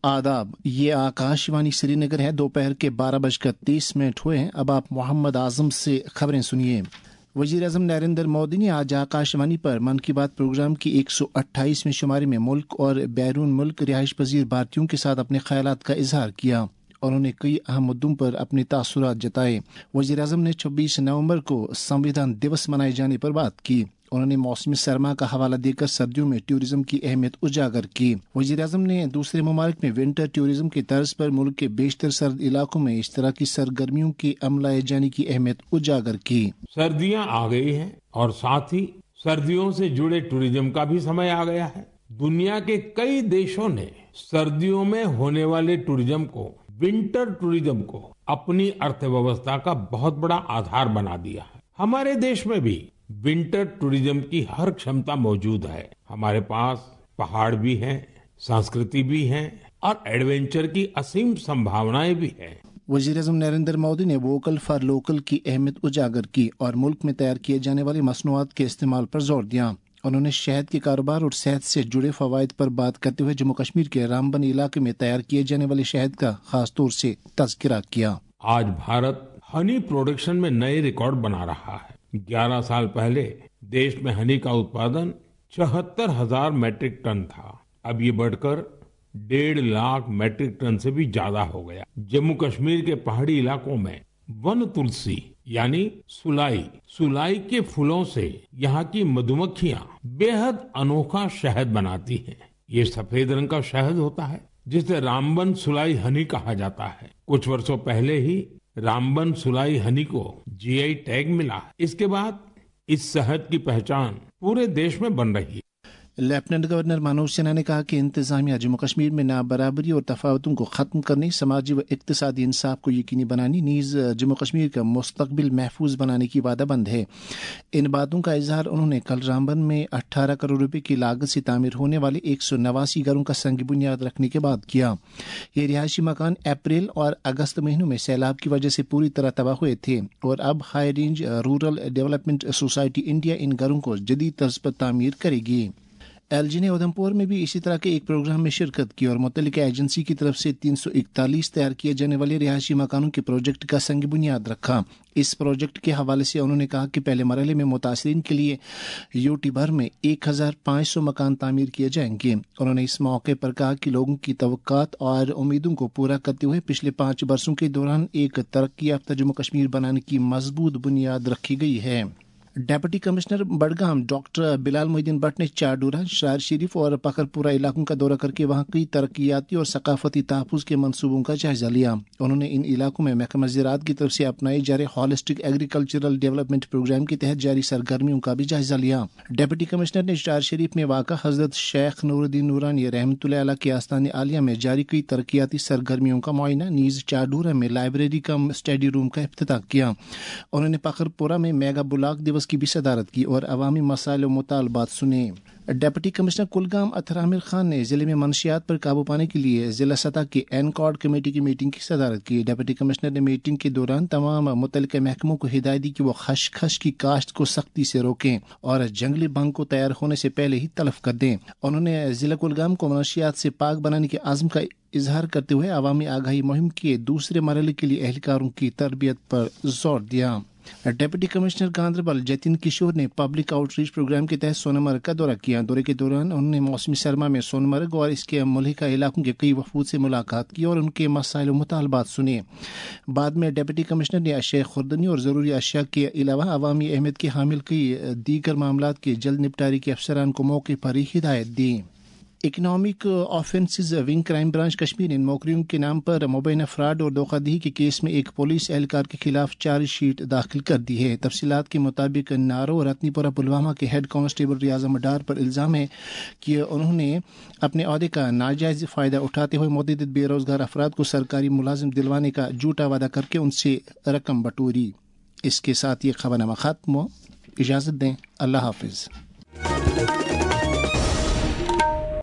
आदाब, ये आकाशवाणी श्रीनगर है। दोपहर के 12:30 हुए हैं। अब आप मोहम्मद आजम से खबरें सुनिए। वज़ीर-ए-आज़म नरेंद्र मोदी ने आज आकाशवाणी पर मन की बात प्रोग्राम की 128वें शुमारे में मुल्क और बैरून मुल्क रिहाइश पजीर भारतीयों के साथ अपने ख्यालात का इजहार किया। उन्होंने कई अहम मुद्दों पर अपने तासुरात जताए। वज़ीर-ए-आज़म ने 26 नवंबर को संविधान दिवस मनाए जाने पर बात की। उन्होंने मौसमी सरमा का हवाला देकर सर्दियों में टूरिज्म की अहमियत उजागर की। वज़ीर-ए-आज़म ने दूसरे ममालिक में विंटर टूरिज्म की तर्ज पर मुल्क के बेशतर सर्द इलाकों में इस तरह की सरगर्मियों के अमलाए जाने की अहमियत उजागर की। सर्दियां आ गई हैं और साथ ही सर्दियों से जुड़े टूरिज्म का भी समय आ गया है। दुनिया के कई देशों ने सर्दियों में होने वाले टूरिज्म को, विंटर टूरिज्म को अपनी अर्थव्यवस्था का बहुत बड़ा आधार बना दिया है। हमारे देश में भी विंटर टूरिज्म की हर क्षमता मौजूद है। हमारे पास पहाड़ भी हैं, संस्कृति भी है और एडवेंचर की असीम संभावनाएं भी हैं। वज़ीर-ए-आज़म नरेंद्र मोदी ने वोकल फॉर लोकल की अहमियत उजागर की और मुल्क में तैयार किए जाने वाली मसनूआत के इस्तेमाल पर जोर दिया। उन्होंने शहद के कारोबार और सेहत से जुड़े फवायद पर बात करते हुए जम्मू कश्मीर के रामबन इलाके में तैयार किए जाने वाले शहद का खास तौर से तज़किरा किया। आज भारत हनी प्रोडक्शन में नए रिकॉर्ड बना रहा है। 11 साल पहले देश में हनी का उत्पादन 74,000 मैट्रिक टन था। अब ये बढ़कर 1.5 लाख मैट्रिक टन से भी ज्यादा हो गया। जम्मू कश्मीर के पहाड़ी इलाकों में वन तुलसी यानी सुलाई के फूलों से यहाँ की मधुमक्खियां बेहद अनोखा शहद बनाती हैं। ये सफेद रंग का शहद होता है जिसे रामबन सुलाई हनी कहा जाता है। कुछ वर्षों पहले ही रामबन सुलाई हनी को जीआई टैग मिला। इसके बाद इस शहद की पहचान पूरे देश में बन रही है। लेफ्टिनेंट गवर्नर मनोज सिन्हा ने कहा कि इंतजामिया जम्मू कश्मीर में नाबराबरी और तफावतों को खत्म करने, समाजी व इक्तिसादी इंसाफ को यकीनी बनाने, नीज जम्मू कश्मीर का मुस्तकबिल महफूज बनाने की वादाबंद है। इन बातों का इजहार उन्होंने कल रामबन में 18 करोड़ रुपए की लागत से तामीर होने वाले 189 घरों का संग बुनियाद रखने के बाद किया। ये रिहायशी मकान अप्रैल और अगस्त महीनों में सैलाब की वजह से पूरी तरह तबाह हुए थे और अब high range rural development society India इन घरों को जदीद तर्ज पर तामीर करेगी। एलजी ने उधमपुर में भी इसी तरह के एक प्रोग्राम में शिरकत की और मुतल्लिका एजेंसी की तरफ से 341 तैयार किए जाने वाले रिहायशी मकानों के प्रोजेक्ट का संग बुनियाद रखा। इस प्रोजेक्ट के हवाले से उन्होंने कहा कि पहले मरहले में मुतासरीन के लिए यूटी भर में 1500 मकान तामीर किए जाएंगे। उन्होंने इस मौके पर कहा कि लोगों की तवक्कात और उम्मीदों को पूरा करते हुए पिछले 5 वर्षों के दौरान एक तरक्की याफ्ता जम्मू कश्मीर बनाने की मजबूत बुनियाद रखी गई है। Deputy commissioner Budgam doctor Bilal Mohiuddin Bhat ने चारडूरा, शार शरीफ और पखरपुरा इलाकों का दौरा करके वहां कई तरक्याती और सकाफती तहफ़्फ़ुज़ के मनसूबों का जायजा लिया। उन्होंने इन इलाकों में महकमा ज़राअत की तरफ से अपनाए जा रहे हॉलिस्टिक एग्रीकल्चरल डेवलपमेंट प्रोग्राम के तहत जारी सरगर्मियों का भी जायजा लिया। डेप्यूटी कमिश्नर ने शार शरीफ में वाक़ा हज़रत शेख नूरुद्दीन नूरानी रहमतुल्लाह अलैह के आस्तान आलिया में जारी कई तरक्याती सरगर्मियों का मुआयना, नीज़ चारडूरा में लाइब्रेरी का स्टडी रूम का इफ्तिताह किया। उन्होंने पखरपुरा में मेगा ब्लॉक दिवस की भी सदारत की और अवामी मसाइल और मुतालबात सुने। डिप्टी कमिश्नर कुलगाम अतर आमिर खान ने जिले में मनशियात पर काबू पाने के लिए जिला सतह की एनकॉर्ड कमेटी की मीटिंग की सदारत की। डिप्टी कमिश्नर ने मीटिंग के दौरान तमाम मुतल्लिका महकमों को हिदायत दी कि वो खशखश की काश्त को सख्ती से रोकें और जंगली भंग को तैयार होने से पहले ही तलफ कर दें। उन्होंने जिला कुलगाम को मनशियात से पाक बनाने के आज़म का इजहार करते हुए अवामी आगाही मुहिम के दूसरे मरहले के लिए एहलकारों की तरबियत पर जोर दिया। डिप्टी कमिश्नर गांधरबल जतिन किशोर ने पब्लिक आउटरीच प्रोग्राम के तहत सोनमर्ग का दौरा किया। दौरे के दौरान उन्होंने मौसमी सरमा में सोनमर्ग और इसके मुल्हिका इलाकों के कई वफूद से मुलाकात की और उनके मसाइल और मुतालबात सुने। बाद में डिप्टी कमिश्नर ने अशिया खुर्दनी और ज़रूरी अशिया के अलावा अवामी अहमियत के हामिल कई दीगर मामलात के जल्द निपटारे के अफसरान को मौके पर ही हिदायत दी। Economic offences wing crime branch Kashmir इन नौकरियों के नाम पर मुबैना फ्रॉड और धोखाधड़ी के केस में एक पुलिस एहलकार के खिलाफ चार्जशीट दाखिल कर दी है। तफसीलात के मुताबिक नारो रत्नीपुरा पुलवामा के हेड कांस्टेबल रियाज मडार पर इल्ज़ाम है कि उन्होंने अपने अहदे का नाजायज़ फ़ायदा उठाते हुए मुतअद्दिद बेरोज़गार अफराद को सरकारी मुलाजिम दिलवाने का झूठा वादा करके उनसे रकम बटोरी। इसके साथ ये खबरनामा ख़त्म। इजाज़त दें। अल्लाह हाफिज़।